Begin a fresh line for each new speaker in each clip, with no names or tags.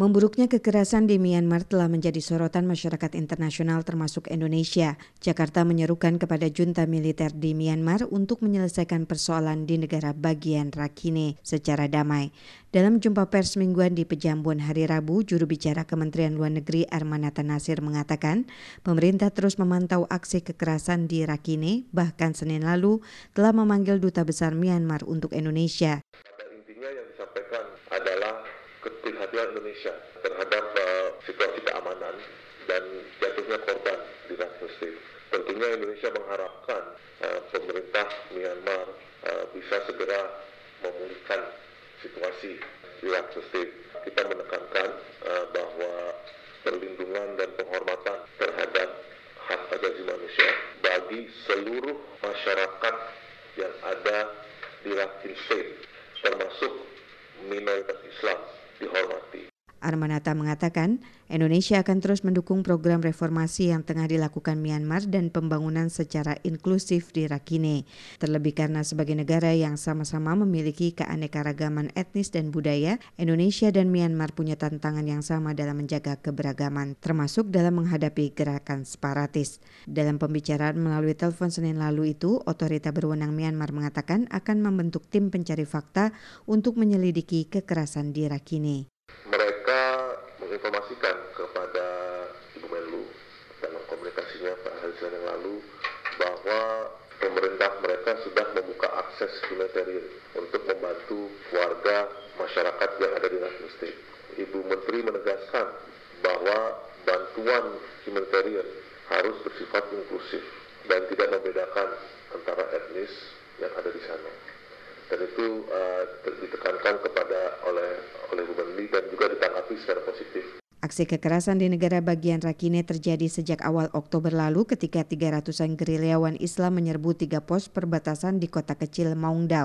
Memburuknya kekerasan di Myanmar telah menjadi sorotan masyarakat internasional termasuk Indonesia. Jakarta menyerukan kepada junta militer di Myanmar untuk menyelesaikan persoalan di negara bagian Rakhine secara damai. Dalam jumpa pers mingguan di Pejambon hari Rabu, juru bicara Kementerian Luar Negeri Armanata Nasir mengatakan, pemerintah terus memantau aksi kekerasan di Rakhine, bahkan Senin lalu telah memanggil Duta Besar Myanmar untuk Indonesia.
Pada intinya yang disampaikan adalah keprihatinan Indonesia terhadap situasi keamanan dan jatuhnya korban di Rakhine State. Tentunya Indonesia mengharapkan pemerintah Myanmar bisa segera memulihkan situasi di Rakhine State. Kita menekankan bahwa perlindungan dan penghormatan terhadap hak asasi manusia bagi seluruh masyarakat yang ada di Rakhine State, termasuk minoritas Islam, dihormati.
Armanata mengatakan, Indonesia akan terus mendukung program reformasi yang tengah dilakukan Myanmar dan pembangunan secara inklusif di Rakhine. Terlebih karena sebagai negara yang sama-sama memiliki keanekaragaman etnis dan budaya, Indonesia dan Myanmar punya tantangan yang sama dalam menjaga keberagaman, termasuk dalam menghadapi gerakan separatis. Dalam pembicaraan melalui telepon Senin lalu itu, otorita berwenang Myanmar mengatakan akan membentuk tim pencari fakta untuk menyelidiki kekerasan di Rakhine.
Mereka menginformasikan kepada Ibu Menlu dalam komunikasinya pada hari Senin yang lalu bahwa pemerintah mereka sudah membuka akses humanitarian untuk membantu warga masyarakat yang ada di Rakhine State. Ibu Menteri menegaskan bahwa bantuan humanitarian harus bersifat inklusif dan tidak membedakan antara etnis yang ada di sana. Dan itu ditekankan oleh Bu Menteri dan juga ditanggapi secara positif.
Aksi kekerasan di negara bagian Rakhine terjadi sejak awal Oktober lalu ketika 300-an gerilyawan Islam menyerbu 3 pos perbatasan di kota kecil Maungdaw.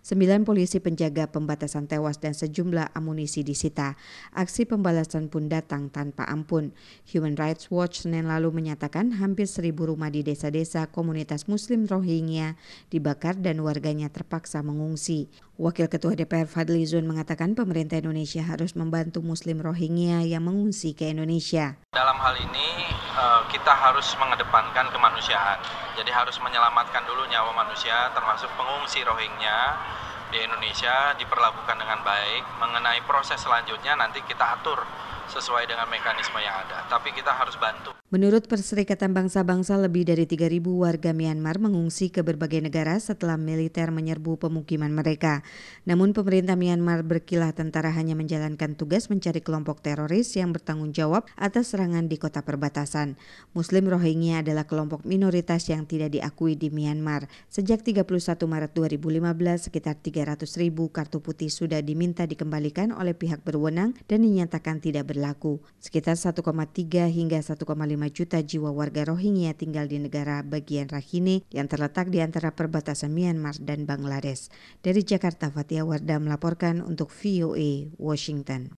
9 polisi penjaga pembatasan tewas dan sejumlah amunisi disita. Aksi pembalasan pun datang tanpa ampun. Human Rights Watch Senin lalu menyatakan hampir 1.000 rumah di desa-desa komunitas Muslim Rohingya dibakar dan warganya terpaksa mengungsi. Wakil Ketua DPR Fadly Zon mengatakan pemerintah Indonesia harus membantu Muslim Rohingya yang mengungsi ke Indonesia.
Dalam hal ini kita harus mengedepankan kemanusiaan. Jadi harus menyelamatkan dulu nyawa manusia termasuk pengungsi Rohingya di Indonesia diperlakukan dengan baik. Mengenai proses selanjutnya nanti kita atur sesuai dengan mekanisme yang ada. Tapi kita harus bantu.
Menurut Perserikatan Bangsa-Bangsa, lebih dari 3.000 warga Myanmar mengungsi ke berbagai negara setelah militer menyerbu pemukiman mereka. Namun pemerintah Myanmar berkilah tentara hanya menjalankan tugas mencari kelompok teroris yang bertanggung jawab atas serangan di kota perbatasan. Muslim Rohingya adalah kelompok minoritas yang tidak diakui di Myanmar. Sejak 31 Maret 2015, sekitar 300.000 kartu putih sudah diminta dikembalikan oleh pihak berwenang dan dinyatakan tidak berlaku. Sekitar 1,3 hingga 1,5 juta jiwa warga Rohingya tinggal di negara bagian Rakhine yang terletak di antara perbatasan Myanmar dan Bangladesh. Dari Jakarta, Fatia Wardah melaporkan untuk VOA Washington.